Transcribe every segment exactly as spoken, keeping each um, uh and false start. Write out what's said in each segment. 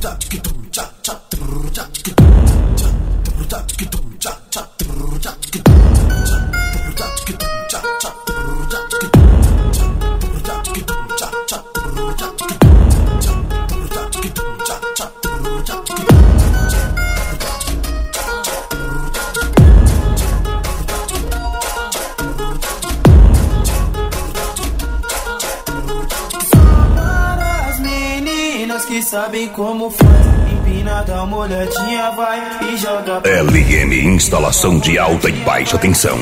Que sabem como faz, empina, dá uma olhadinha, vai e joga pra L M Instalação de alta e baixa tensão.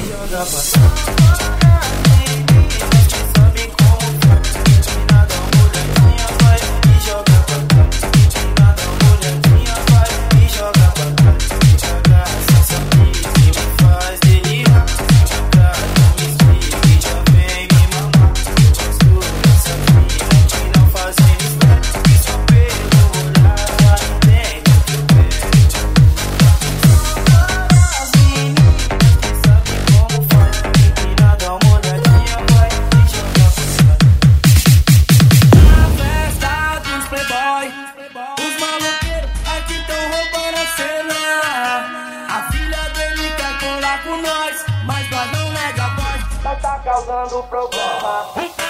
Tá causando problema.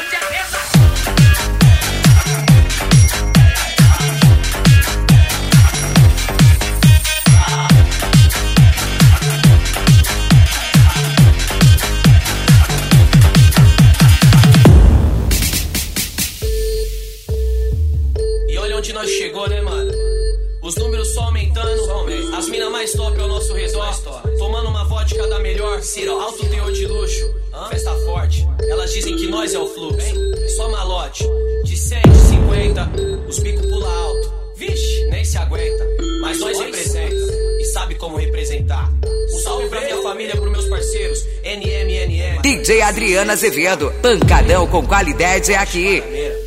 E olha onde nós chegou, né, mano? Os números só aumentando, só aumenta. As minas mais top ao nosso redor, tomando uma vodka da melhor, alto teor de luxo, hã? Festa forte. Elas dizem que nós é o fluxo, só malote. De cem, de cinquenta, os bicos pula alto. Vixe, nem se aguenta. Mas nós representa e sabe como representar. Um salve pra minha família, pros meus parceiros N M N M. D J Adriano Azevedo, pancadão com qualidade é aqui.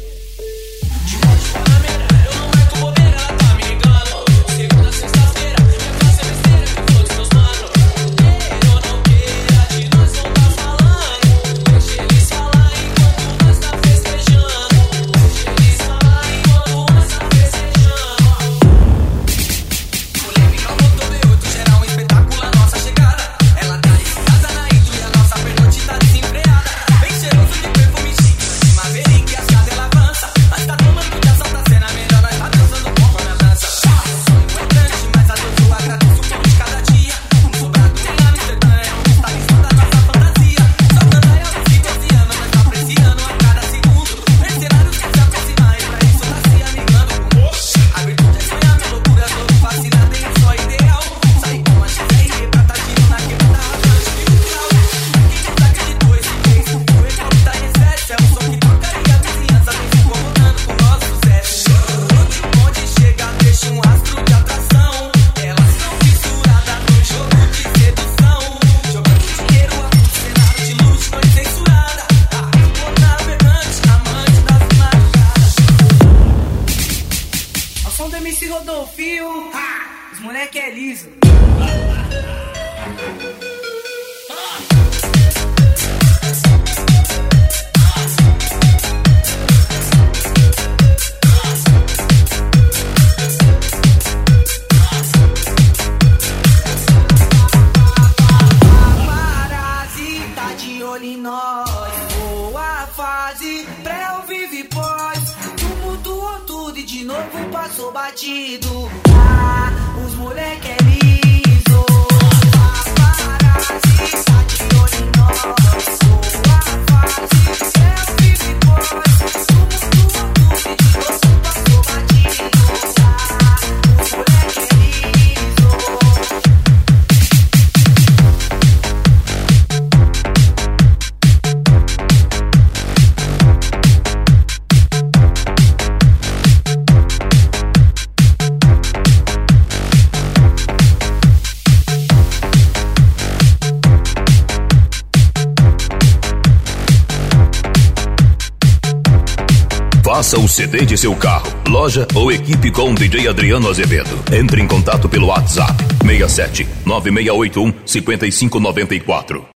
Os moleque é liso. Paparazzi tá de olho em nós. Boa fase, pré ou vive pós. Tumultuou tudo e de novo passou batido. Ah, os moleque é liso. Paparazzi tá de olho em nós. Boa fase, pré ou vive pós. Tumultuou tudo e de novo passou batido. Ah, os moleque é liso. Faça o C D de seu carro, loja ou equipe com o D J Adriano Azevedo. Entre em contato pelo WhatsApp seis sete nove seis oito um cinco cinco nove quatro.